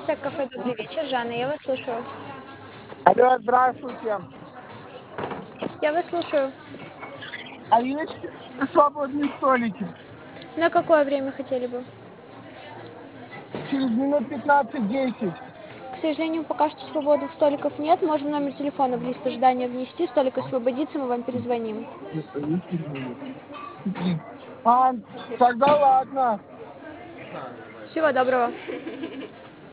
Так, кафе «Добрый вечер». Жанна, я вас слушаю. Алло, здравствуйте. Я вас слушаю. А есть свободные столики? На какое время хотели бы? Через минут 15-10. К сожалению, пока что свободных столиков нет. Можем номер телефона в лист ожидания внести. Столик освободится, мы вам перезвоним. А, тогда ладно. Всего доброго.